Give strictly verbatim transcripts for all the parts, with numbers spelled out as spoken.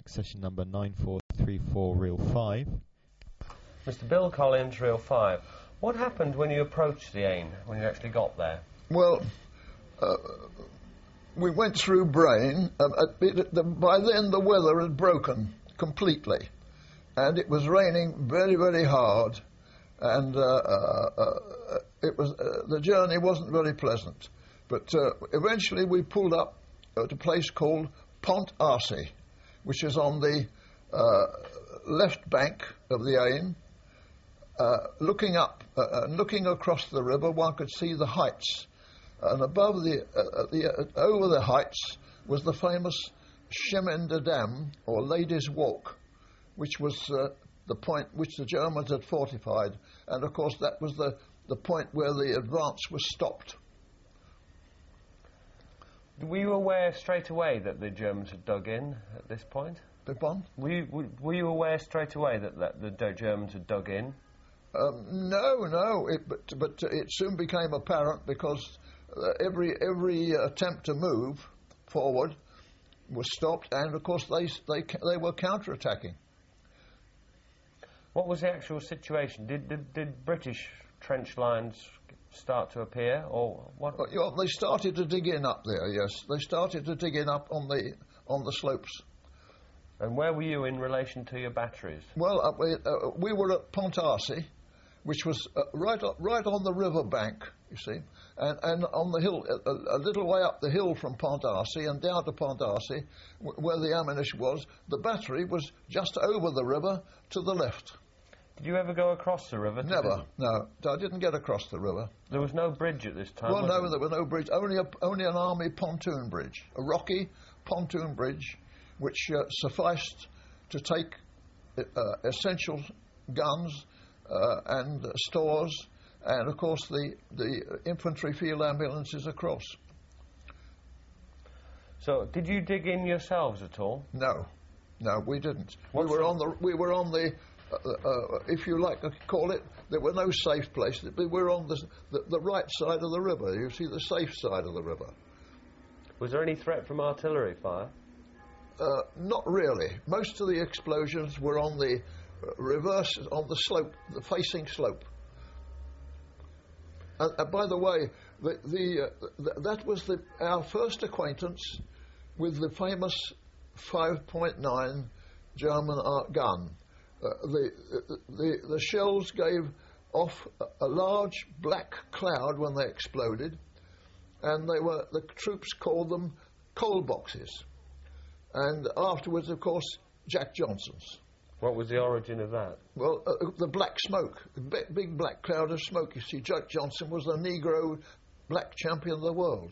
session number nine four three four, reel five. Mister Bill Collins, reel five. What happened when you approached the Ain, when you actually got there? Well, uh, we went through Brain. Uh, it, the, by then the weather had broken completely, and it was raining very, very hard, and uh, uh, uh, it was uh, the journey wasn't very pleasant. But uh, eventually we pulled up at a place called Pont Arcy, which is on the uh, left bank of the Ain. Uh, looking up uh, and looking across the river, one could see the heights, and above the, uh, the uh, over the heights was the famous Chemin de Dam, or Ladies' Walk, which was uh, the point which the Germans had fortified, and of course that was the, the point where the advance was stopped. Were you aware straight away that the Germans had dug in at this point? The one? Were you, were, were you aware straight away that, that the Germans had dug in? Um, no, no, it, but, but it soon became apparent because uh, every every attempt to move forward was stopped, and of course they they they were counterattacking. What was the actual situation? Did did, did British trench lines start to appear, or what? Well, you know, they started to dig in up there. Yes, they started to dig in up on the on the slopes. And where were you in relation to your batteries? Well, uh, we, uh, we were at Pont Arcy, which was uh, right up, right on the river bank, you see, and, and on the hill, a, a little way up the hill from Pont Arcy and down to Pont Arcy, w- where the ammunition was. The battery was just over the river to the left. Did you ever go across the river? Never, no. I didn't get across the river. There was no bridge at this time, Well, was no, there? there was no bridge. Only a, only an army pontoon bridge, a rocky pontoon bridge, which uh, sufficed to take uh, essential guns uh, and uh, stores, and of course the the infantry field ambulances across. So, did you dig in yourselves at all? No, no, we didn't. What's we were the- on the we were on the. Uh, uh, if you like to call it, there were no safe places. We were on the, the the right side of the river. You see, the safe side of the river. Was there any threat from artillery fire? Uh, not really. Most of the explosions were on the uh, reverse, on the slope, the facing slope. And, and by the way, the, the, uh, th- that was the, our first acquaintance with the famous five point nine German art gun. Uh, the, the, the shells gave off a, a large black cloud when they exploded, and they were the troops called them coal boxes. And afterwards, of course, Jack Johnson's. What was the origin of that? Well, uh, the black smoke, a big, big black cloud of smoke. You see, Jack Johnson was the Negro black champion of the world.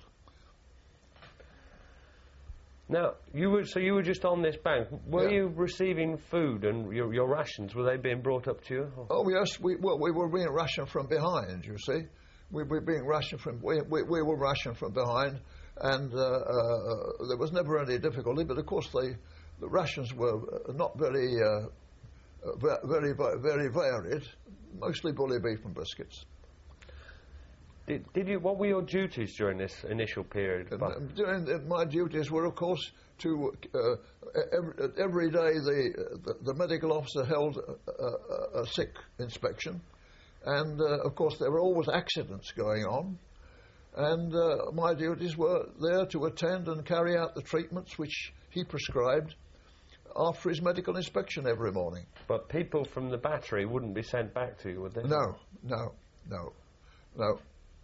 Now, you were so you were just on this bank. Were Yeah. you receiving food and your, your rations? Were they being brought up to you? Or- Oh yes, we well we were being rationed from behind. You see, we were being rationed from we we, we were rationed from behind, and uh, uh, there was never any difficulty. But of course, they the rations were not very uh, uh, very very varied. Mostly bully beef and biscuits. Did, did you? What were your duties during this initial period? And, um, during the, my duties were, of course, to uh, every, every day the, the the medical officer held a, a, a sick inspection, and uh, of course there were always accidents going on, and uh, my duties were there to attend and carry out the treatments which he prescribed after his medical inspection every morning. But people from the battery wouldn't be sent back to you, would they? No, no, no, no.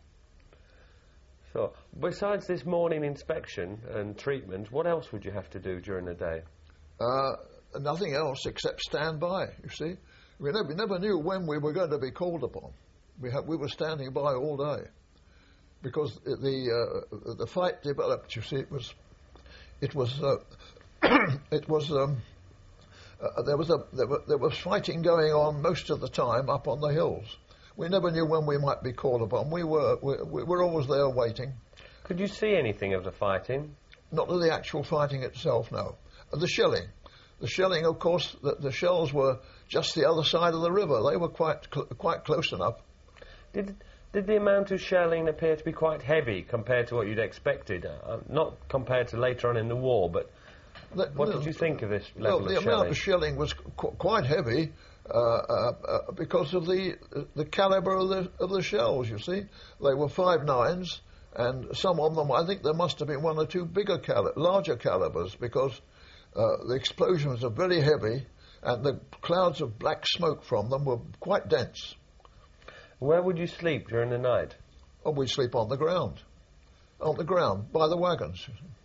So, besides this morning inspection and treatment, what else would you have to do during the day? Uh, nothing else except stand by, you see. We never, we never knew when we were going to be called upon. We, ha- we were standing by all day because the uh, the fight developed, you see. It was, it was, uh, it was, um, uh, there was a there, were, there was fighting going on most of the time up on the hills. We never knew when we might be called upon. We were we, we were always there waiting. Could you see anything of the fighting? Not of the actual fighting itself, no. The shelling. The shelling, of course, the, the shells were just the other side of the river. They were quite cl- quite close enough. Did did the amount of shelling appear to be quite heavy compared to what you'd expected? Uh, not compared to later on in the war, but That, What did you think of this well, level the of amount shelling? of shelling was qu- quite heavy uh, uh, uh, because of the the caliber of the of the shells. You see, they were five nines, and some of them, I think, there must have been one or two bigger, cali- larger calibers because uh, the explosions are very heavy, and the clouds of black smoke from them were quite dense. Where would you sleep during the night? Oh, we'd sleep on the ground, on the ground by the wagons.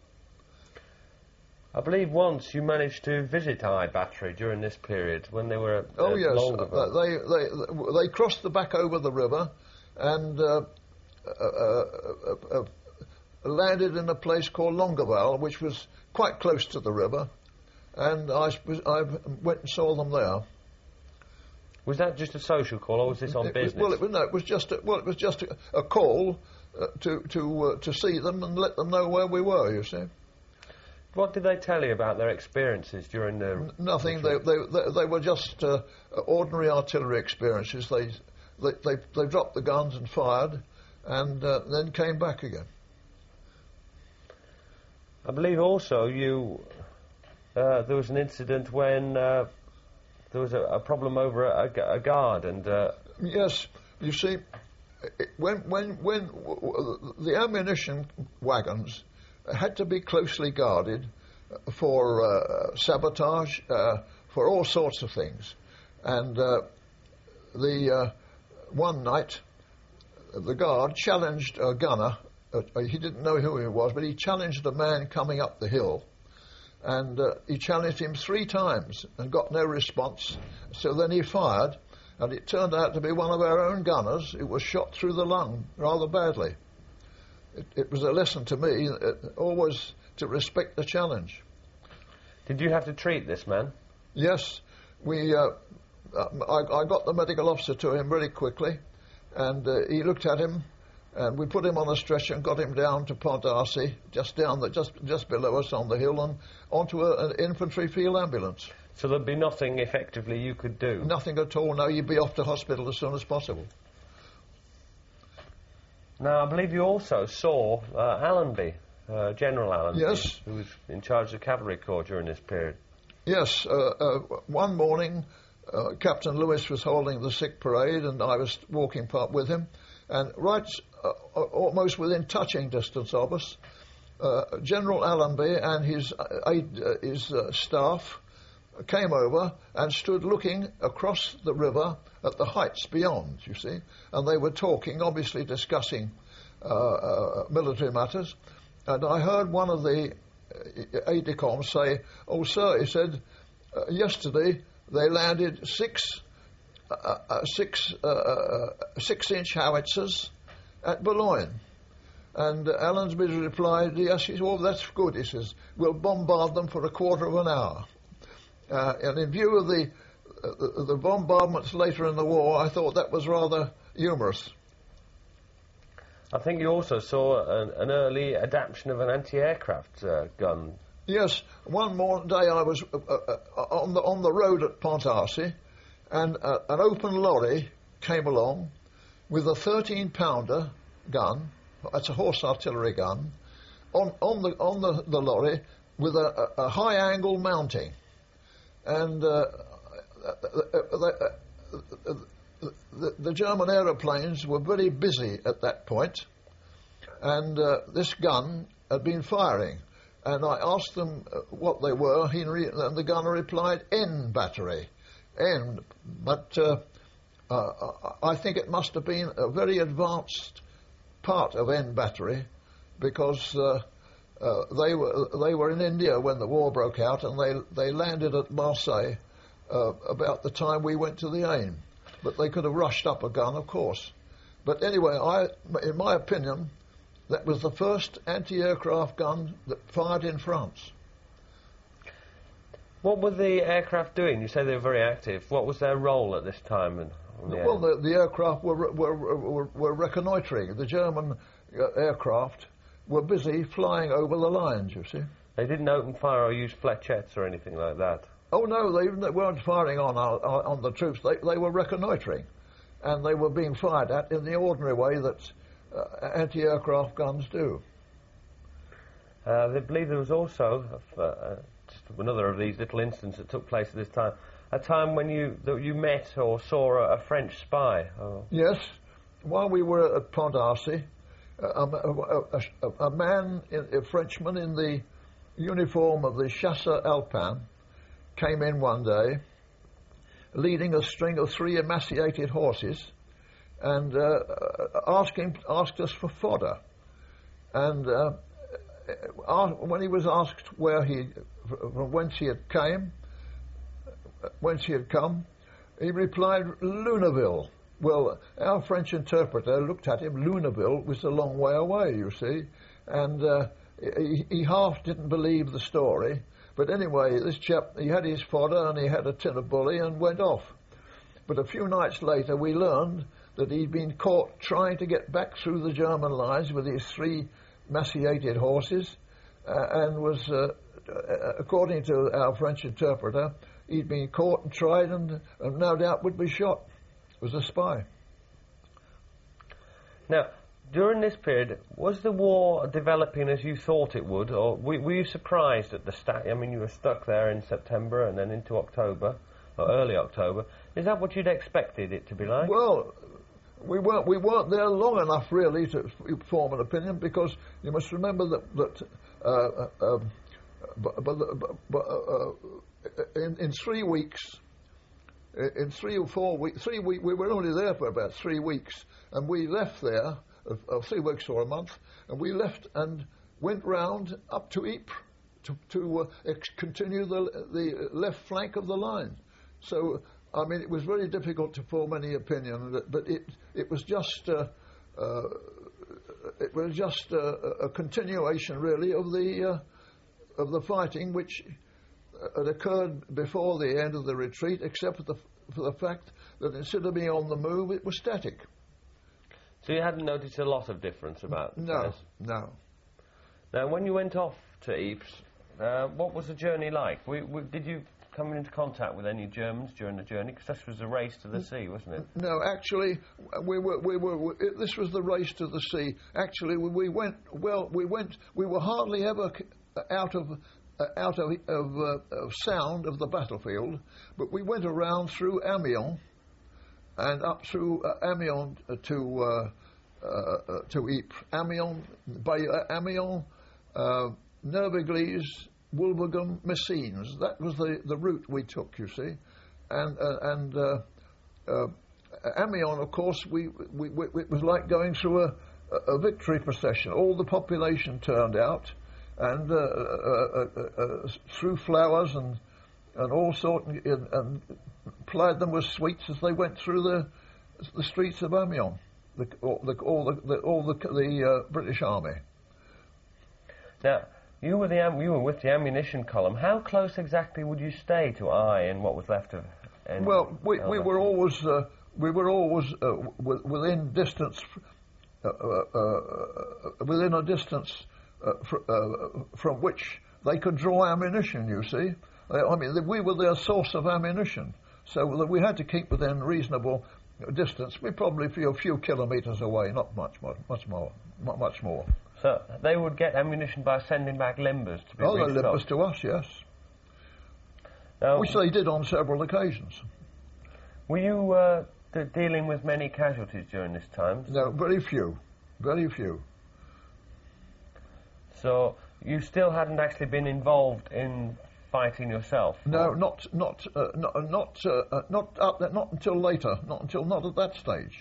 I believe once you managed to visit Eye Battery during this period when they were at Oh at yes, Longueville. uh, they, they they crossed the back over the river and uh, uh, uh, uh, uh, landed in a place called Longueville, which was quite close to the river, and I sp- I went and saw them there. Was that just a social call, or was this on It was- business? well, it was no, it was just a, well, it was just a, a call uh, to to uh, to see them and let them know where we were. You see. What did they tell you about their experiences during the... N- Nothing. They, retreat? they, they, they were just uh, ordinary artillery experiences. They, they, they, they dropped the guns and fired, and uh, then came back again. I believe also you... Uh, there was an incident when uh, there was a, a problem over a, a, a guard, and... Uh, Yes, you see, it, when when when w- w- the ammunition wagons had to be closely guarded for uh, sabotage, uh, for all sorts of things, and uh, the uh, one night the guard challenged a gunner. Uh, he didn't know who he was, but he challenged a man coming up the hill, and uh, he challenged him three times and got no response. So then he fired, and it turned out to be one of our own gunners who was shot through the lung rather badly. It, it was a lesson to me, uh, always to respect the challenge. did you have to treat this man? Yes, we. Uh, I, I got the medical officer to him very quickly, and uh, he looked at him, and we put him on a stretcher and got him down to Pont d'Arcy, just down the, just just below us on the hill, and onto a, an infantry field ambulance. So there'd be nothing effectively you could do? Nothing at all. No, you'd be off to hospital as soon as possible. Now, I believe you also saw uh, Allenby, uh, General Allenby, Yes. who was in charge of the Cavalry Corps during this period. Yes, uh, uh, one morning, uh, Captain Lewis was holding the sick parade, and I was walking part with him, and right, uh, uh, almost within touching distance of us, uh, General Allenby and his uh, aide, uh, his uh, staff came over and stood looking across the river at the heights beyond, you see, and they were talking, obviously discussing uh, uh, military matters, and I heard one of the uh, aide-de-camp say, "Oh, sir," he said, uh, "yesterday they landed six uh, uh, six uh, uh, six-inch howitzers at Boulogne." And uh, Allensby replied, "Yes." He said, "Well, that's good." He says, "We'll bombard them for a quarter of an hour." Uh, and in view of the, uh, the bombardments later in the war, I thought that was rather humorous. I think you also saw an, an early adaptation of an anti-aircraft uh, gun. Yes, one more day I was uh, uh, on the on the road at Pont d'Arcy, and uh, an open lorry came along with a thirteen pounder gun. That's a horse artillery gun on on the on the, the lorry with a, a, a high angle mounting. And uh, the, the, the German aeroplanes were very busy at that point, and uh, this gun had been firing. And I asked them what they were, he re- and the gunner replied, "N battery, N." But uh, uh, I think it must have been a very advanced part of N battery, because Uh, Uh, they were they were in India when the war broke out, and they they landed at Marseille uh, about the time we went to the Aisne. But they could have rushed up a gun, of course. But anyway, I, in my opinion, that was the first anti-aircraft gun that fired in France. What were the aircraft doing? You say they were very active. What was their role at this time? In, on the Well, air? the, the aircraft were were, were were reconnoitring. The German uh, aircraft were busy flying over the lines, you see. They didn't open fire or use flechettes or anything like that? Oh no, they, they weren't firing on our, on the troops. They they were reconnoitring, and they were being fired at in the ordinary way that uh, anti-aircraft guns do. Uh, I believe there was also a, another of these little incidents that took place at this time, a time when you that you met or saw a, a French spy. Oh. Yes, while we were at Pont d'Arcy, a, a, a, a man, a Frenchman in the uniform of the Chasseurs Alpins, came in one day, leading a string of three emaciated horses, and uh, asking asked us for fodder. And uh, when he was asked where he, from whence he had came, whence he had come, he replied, Luneville. Well, our French interpreter looked at him. Luneville was a long way away, you see, and uh, he, he half didn't believe the story. But anyway, this chap, he had his fodder and he had a tin of bully and went off. But a few nights later, we learned that he'd been caught trying to get back through the German lines with his three emaciated horses, uh, and was, uh, uh, according to our French interpreter, he'd been caught and tried and, and no doubt would be shot. Was a spy. Now, during this period, was the war developing as you thought it would, or were, were you surprised at the stat? I mean, you were stuck there in September and then into October, or early October. Is that what you'd expected it to be like? Well, we weren't we weren't there long enough really to form an opinion, because you must remember that that uh, um, but, but, but, uh, in, in three weeks. In three or four weeks, three week, we were only there for about three weeks, and we left there, uh, uh, three weeks or a month, and we left and went round up to Ypres to, to uh, ex- continue the the left flank of the line. So, I mean, it was very difficult to form any opinion, but it it was just uh, uh, it was just uh, a continuation, really, of the uh, of the fighting, which had occurred before the end of the retreat, except for the, for the fact that instead of being on the move, it was static. So you hadn't noticed a lot of difference about No, this? no. Now, when you went off to Ypres, uh, what was the journey like? We, we, did you come into contact with any Germans during the journey? Because this was a race to the sea, wasn't it? No, actually, we were, we were, we, this was the race to the sea. Actually, we, we went, well, we went, we were hardly ever out of Uh, out of, of, uh, of sound of the battlefield, but we went around through Amiens and up through uh, Amiens to uh, uh, to Ypres. Amiens, by uh, Amiens, uh, Neuve-Église, Woulverghem, Messines. That was the, the route we took, you see, and uh, and uh, uh, Amiens, of course, we, we, we it was like going through a, a victory procession. All the population turned out. And uh, uh, uh, uh, threw flowers and and all sort, and, and plied them with sweets as they went through the the streets of Amiens, the, all the all the, the all the, the uh, British Army. Now, you were the am- you were with the ammunition column. How close exactly would you stay to Eye and what was left of? N- well, we we were always uh, we were always uh, w- within distance, uh, uh, uh, within a distance. Uh, fr- uh, from which they could draw ammunition, you see. Uh, I mean, we were their source of ammunition, so that we had to keep within reasonable distance. We probably a few kilometres away, not much more, much more, not much more. So they would get ammunition by sending back limbers to be Oh, restocked? the limbers to us, yes. Now, which they did on several occasions. Were you uh, d- dealing with many casualties during this time? No, very few, very few. So you still hadn't actually been involved in fighting yourself? No, not not uh, not not uh, not up there, not until later. Not until not at that stage.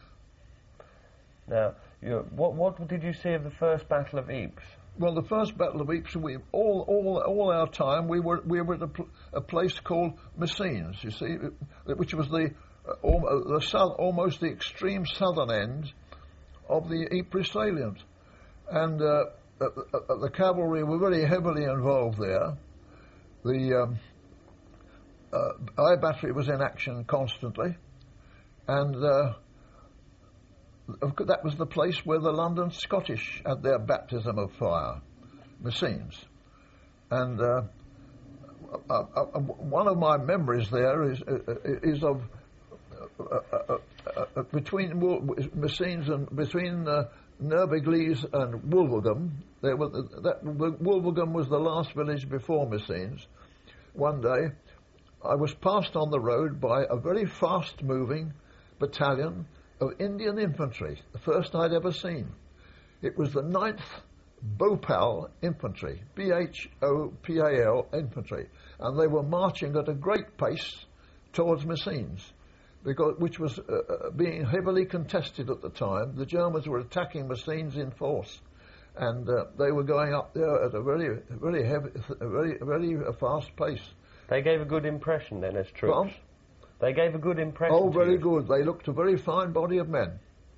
Now, you, what what did you see of the first Battle of Ypres? Well, the first Battle of Ypres, we all all all our time we were we were at a, pl- a place called Messines. You see, which was the uh, al- the south, almost the extreme southern end of the Ypres salient, and. Uh, Uh, uh, the cavalry were very heavily involved there. The um, uh, Eye Battery was in action constantly, and uh, that was the place where the London Scottish had their baptism of fire, Messines. And uh, uh, uh, one of my memories there is uh, is of uh, uh, uh, between Messines and between uh, Neuve-Église and Woulverghem. There were, that, Wolvergem was the last village before Messines. One day, I was passed on the road by a very fast-moving battalion of Indian infantry, the first I'd ever seen. It was the ninth Bhopal Infantry, B H O P A L Infantry, and they were marching at a great pace towards Messines, because, which was uh, being heavily contested at the time. The Germans were attacking Messines in force, and uh, they were going up there at a very, very heavy, a very, very fast pace. They gave a good impression then as troops. Well, they gave a good impression. Oh, to very you. good. They looked a very fine body of men.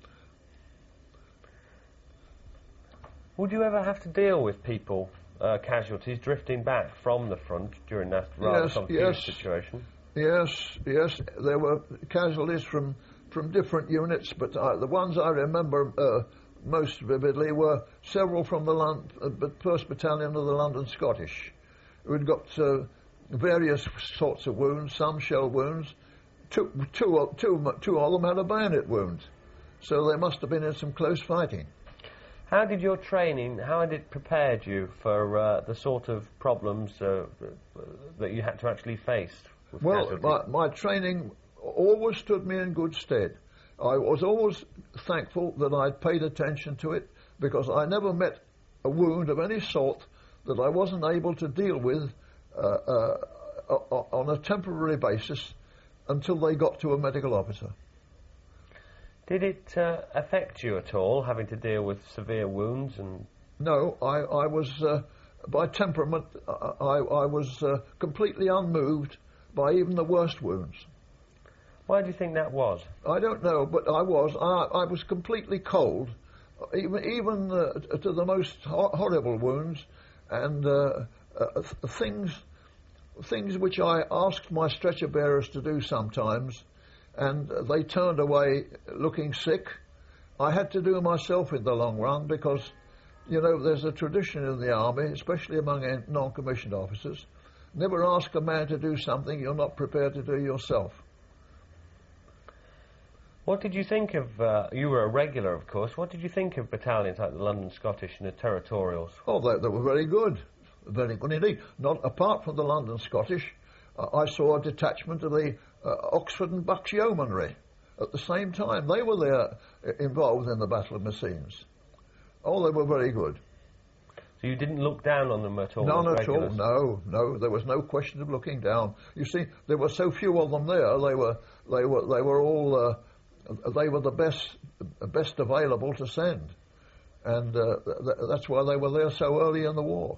Would you ever have to deal with people, uh, casualties, drifting back from the front during that rather Yes, confused yes. situation? Yes, yes. There were casualties from, from different units, but uh, the ones I remember uh, most vividly were several from the Lon- uh, first Battalion of the London Scottish, who'd got uh, various sorts of wounds, some shell wounds. Two, two, two, two of them had a bayonet wound, so they must have been in some close fighting. How did your training, how had it prepared you for uh, the sort of problems uh, that you had to actually face with Well, casualties? my, my training always stood me in good stead. I was always thankful that I'd paid attention to it, because I never met a wound of any sort that I wasn't able to deal with uh, uh, on a temporary basis until they got to a medical officer. Did it uh, affect you at all, having to deal with severe wounds? And No, I, I was, uh, by temperament, I, I was uh, completely unmoved by even the worst wounds. why do you think that was? I don't know, but I was. I, I was completely cold, even even uh, to the most ho- horrible wounds, and uh, uh, th- things things which I asked my stretcher bearers to do sometimes, and they turned away looking sick. I had to do myself in the long run, because, you know, there's a tradition in the army, especially among non-commissioned officers, never ask a man to do something you're not prepared to do yourself. What did you think of, uh, you were a regular of course, what did you think of battalions like the London Scottish and the Territorials? Oh, they, they were very good, very good indeed. Not apart from the London Scottish, uh, I saw a detachment of the uh, Oxford and Bucks Yeomanry at the same time. They were there uh, involved in the Battle of Messines. Oh, they were very good. So you didn't look down on them at all? None as at all, regulars? no, no. There was no question of looking down. You see, there were so few of them there. They were, they were, they were all, uh, they were the best, best available to send, and uh, th- that's why they were there so early in the war.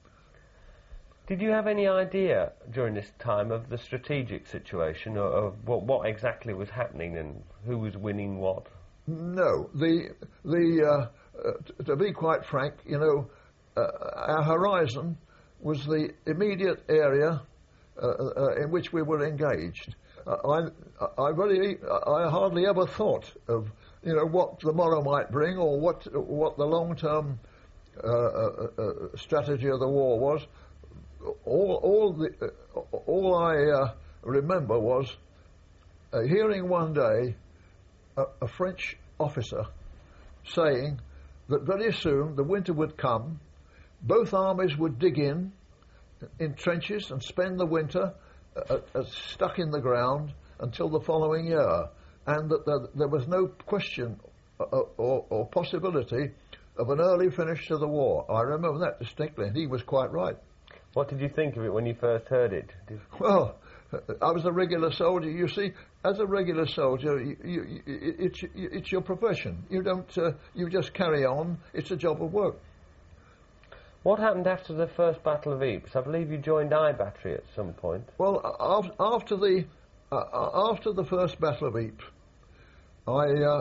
Did you have any idea during this time of the strategic situation, or of what, what exactly was happening and who was winning what? No, the the uh, uh, t- to be quite frank, you know, uh, our horizon was the immediate area uh, uh, in which we were engaged. Uh, I I really I hardly ever thought of, you know, what tomorrow might bring, or what what the long term uh, uh, uh, strategy of the war was. All all the uh, all I uh, remember was uh, hearing one day a, a French officer saying that very soon the winter would come, both armies would dig in in trenches and spend the winter uh, uh, stuck in the ground until the following year, and that there, there was no question uh, or, or possibility of an early finish to the war. I remember that distinctly, and he was quite right. What did you think of it when you first heard it? Did Well, I was a regular soldier. You see, as a regular soldier, you, you, you, it's it's your profession. You don't. Uh, you just carry on. It's a job of work. What happened after the first Battle of Ypres? I believe you joined I Battery at some point. Well, af- after the uh, after the first Battle of Ypres, I uh,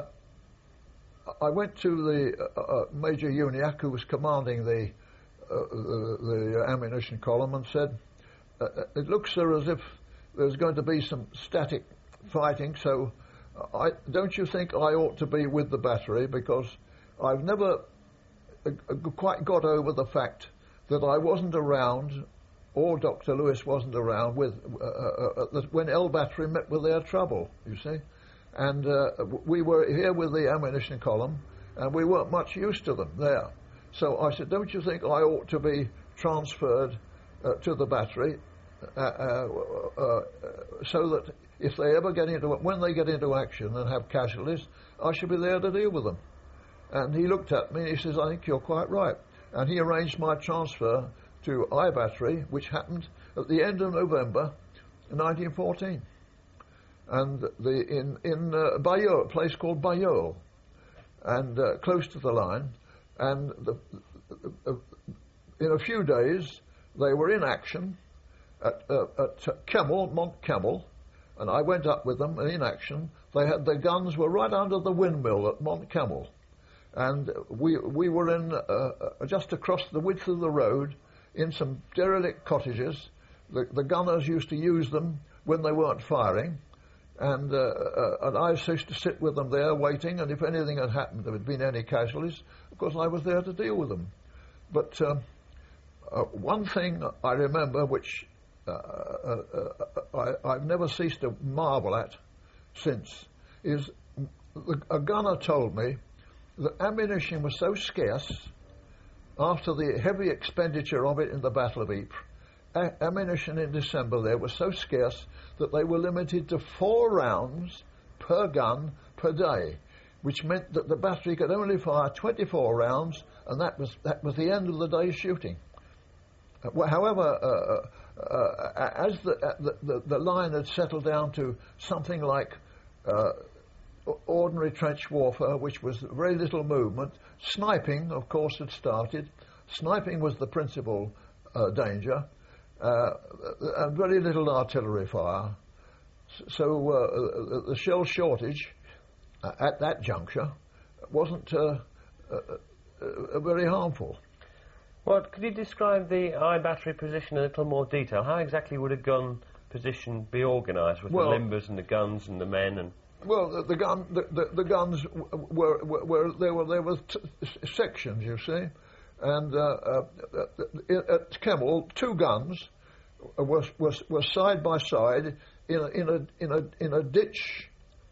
I went to the uh, uh, Major Uniacke, who was commanding the uh, the, the ammunition column, and said, uh, "It looks, sir, as if there's going to be some static fighting. So, I don't you think I ought to be with the battery, because I've never uh, quite got over the fact that I wasn't around, or Doctor Lewis wasn't around with uh, uh, uh, when L Battery met with their trouble. You see, and uh, we were here with the ammunition column, and we weren't much use to them there. So I said, don't you think I ought to be transferred uh, to the battery uh, uh, uh, so that if they ever get into, when they get into action and have casualties, I should be there to deal with them. And he looked at me and he says, I think you're quite right. And he arranged my transfer to I Battery, which happened at the end of November nineteen fourteen. And the, in, in uh, Bayeux, a place called Bayeux, and uh, close to the line. And the, uh, in a few days, they were in action at, uh, at Kemmel, Mont Kemmel, and I went up with them in action. They had their guns were right under the windmill at Mont Kemmel, and we we were in uh, just across the width of the road in some derelict cottages. The, the gunners used to use them when they weren't firing, and uh, uh, and I used to sit with them there waiting. And if anything had happened, there had been any casualties, of course I was there to deal with them. But uh, uh, one thing I remember, which uh, uh, uh, I, I've never ceased to marvel at since, is the, a gunner told me that ammunition was so scarce after the heavy expenditure of it in the Battle of Ypres. A- ammunition in December there was so scarce that they were limited to four rounds per gun per day, which meant that the battery could only fire twenty-four rounds, and that was that was the end of the day's shooting. Uh, well, however, uh, uh, as the, uh, the, the the line had settled down to something like uh, ordinary trench warfare, which was very little movement, sniping, of course, had started. Sniping was the principal uh, danger, uh, and very little artillery fire. So uh, the shell shortage uh, at that juncture wasn't uh, uh, uh, very harmful. Well, could you describe the I Battery position in a little more detail? How exactly would a gun position be organised with well, the limbers and the guns and the men and? Well, the, the gun, the, the, the guns were, were, were there were there were t- sections, you see, and uh, uh, at Kemmel, two guns were, were were side by side in a in a in a in a ditch,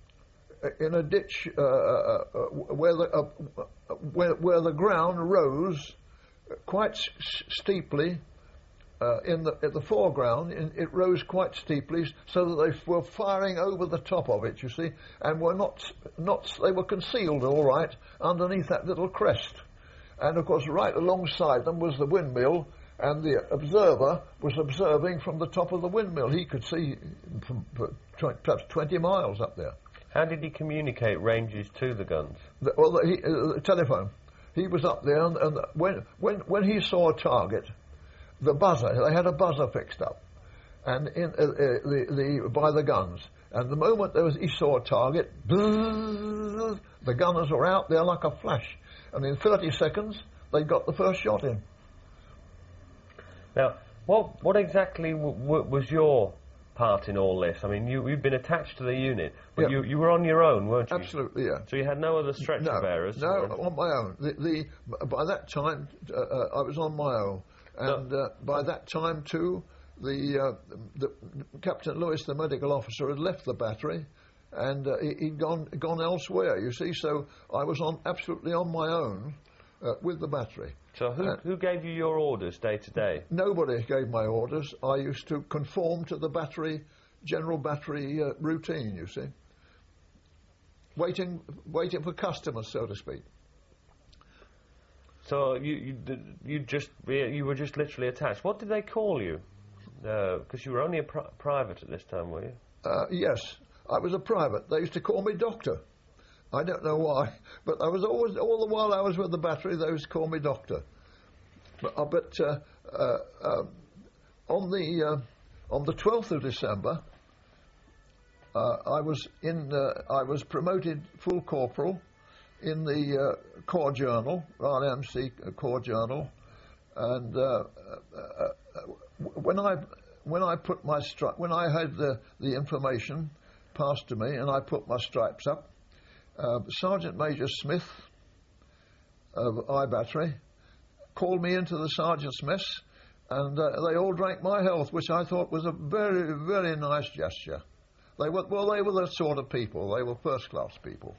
in a ditch uh, uh, where the uh, where where the ground rose quite s- steeply. Uh, in the in the foreground, in, it rose quite steeply, so that they were firing over the top of it. You see, and were not not they were concealed all right underneath that little crest. And of course, right alongside them was the windmill, and the observer was observing from the top of the windmill. He could see from perhaps twenty miles up there. How did he communicate ranges to the guns? The, well, the, he, uh, the telephone. He was up there, and, and when when when he saw a target, the buzzer, they had a buzzer fixed up, and in uh, uh, the, the by the guns. And the moment there was, he saw a target, bzzz, the gunners were out there like a flash, and in thirty seconds they got the first shot in. Now, what what exactly w- w- was your part in all this? I mean, you you've been attached to the unit, but Yeah. you you were on your own, weren't you? Absolutely, yeah. So you had no other stretcher No, bearers? no, or- on my own. The, the by that time uh, uh, I was on my own. And uh, by that time, too, the, uh, the Captain Lewis, the medical officer, had left the battery, and uh, he, he'd gone gone elsewhere. You see, so I was on absolutely on my own uh, with the battery. So who Uh, who gave you your orders day to day? Nobody gave my orders. I used to conform to the battery, general battery uh, routine. You see, waiting waiting for customers, so to speak. So you you did- you just you were just literally attached. What did they call you? Because you were only a pri- private at this time, were you? Uh, yes, I was a private. They used to call me Doctor. I don't know why, but I was always, all the while I was with the battery, they used to call me Doctor. But, uh, but uh, uh, uh, on the uh, on the twelfth of December, uh, I was in. Uh, I was promoted full corporal in the uh, Corps Journal, R M C Corps Journal, and uh, uh, uh, when I when I put my stri- when I had the the information passed to me and I put my stripes up, uh, Sergeant Major Smith of I Battery called me into the sergeant's mess, and uh, they all drank my health, which I thought was a very very nice gesture. They were well, they were the sort of people. They were first class people.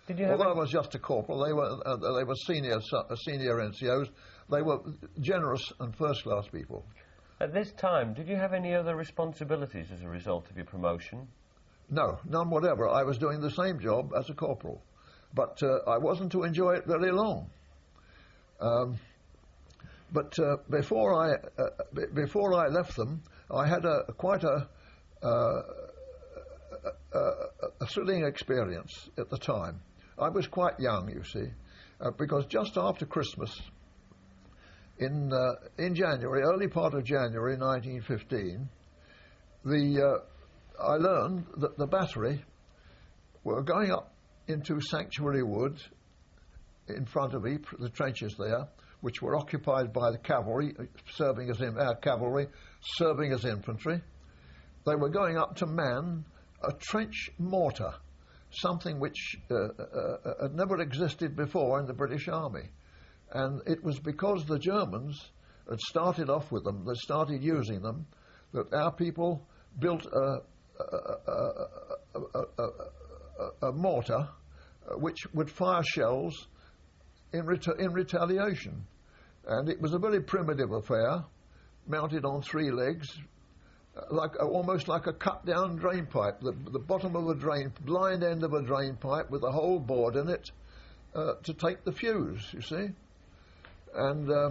Did you have Although any- I was just a corporal, they were uh, they were senior su- senior N C Os. They were generous and first class people. At this time, did you have any other responsibilities as a result of your promotion? No, none whatever. I was doing the same job as a corporal, but uh, I wasn't to enjoy it very long. Um, but uh, before I uh, b- before I left them, I had a quite a uh, a, a thrilling experience at the time. I was quite young, you see, uh, because just after Christmas, in uh, in January, early part of January nineteen fifteen, the uh, I learned that the battery were going up into Sanctuary Wood in front of Ypres, the trenches there, which were occupied by the cavalry, serving as in, our cavalry, serving as infantry. They were going up to man a trench mortar, something which uh, uh, had never existed before in the British Army. And it was because the Germans had started off with them, they started using them, that our people built a, a, a, a, a, a mortar which would fire shells in, reta- in retaliation. And it was a very primitive affair, mounted on three legs, like almost like a cut-down drain pipe. The, the bottom of a drain, blind end of a drain pipe with a hole bored in it uh, to take the fuse, you see. And uh,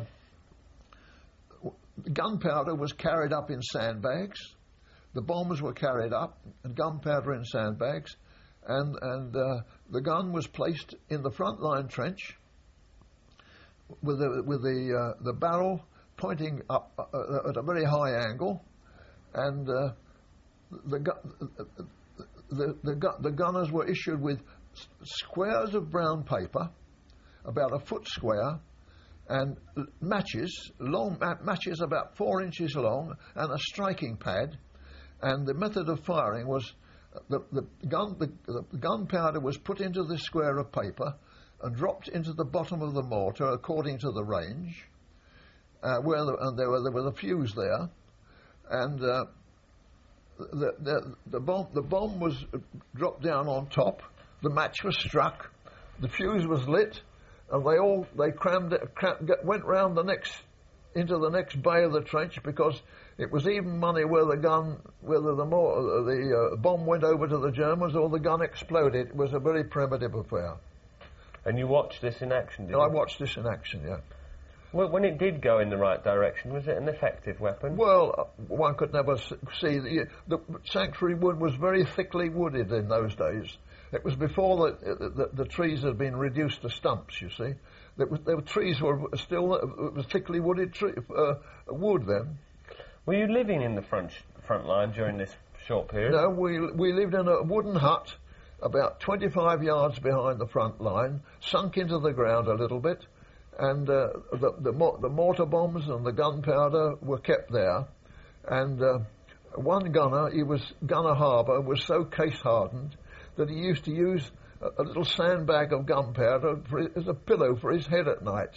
gunpowder was carried up in sandbags. The bombs were carried up, and gunpowder in sandbags. And, and uh, the gun was placed in the front line trench with the, with the, uh, the barrel pointing up uh, at a very high angle. And uh, the, gu- the, the, gu- the gunners were issued with s- squares of brown paper, about a foot square, and l- matches, long ma- matches about four inches long, and a striking pad. And the method of firing was the, the, gun, the, the gunpowder was put into this square of paper and dropped into the bottom of the mortar according to the range, uh, where the, and there, were, there was a fuse there. And uh, the, the, the, bomb, the bomb was dropped down on top, the match was struck, the fuse was lit, and they all they crammed it, cram, went round the next into the next bay of the trench, because it was even money where the gun, whether the more, the uh, bomb went over to the Germans or the gun exploded. It was a very primitive affair. And you watched this in action, did you? I watched this in action, yeah. Well, when it did go in the right direction, was it an effective weapon? Well, uh, one could never s- see. The, the Sanctuary Wood was very thickly wooded in those days. It was before the, the, the trees had been reduced to stumps, you see. There was, the trees were still it was thickly wooded tree, uh, wood then. Were you living in the front front line during this short period? No, we we lived in a wooden hut about twenty-five yards behind the front line, sunk into the ground a little bit, and uh, the, the mor- the mortar bombs and the gunpowder were kept there. And uh, one gunner, he was Gunner Harbour, was so case hardened that he used to use a, a little sandbag of gunpowder for, as a pillow for his head at night.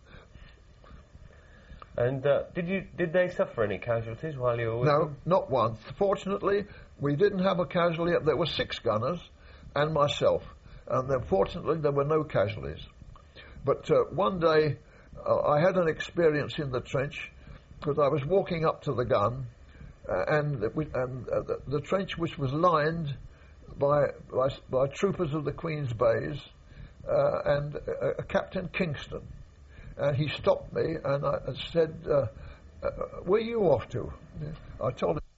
And uh, did you did they suffer any casualties while you were with No, them? not one. Fortunately, we didn't have a casualty. There were six gunners and myself, and then fortunately there were no casualties. But uh, one day uh, I had an experience in the trench, because I was walking up to the gun, uh, and, we, and uh, the, the trench, which was lined by by, by troopers of the Queen's Bays uh, and uh, Captain Kingston. And he stopped me and I and said, uh, uh, where are you off to? I told him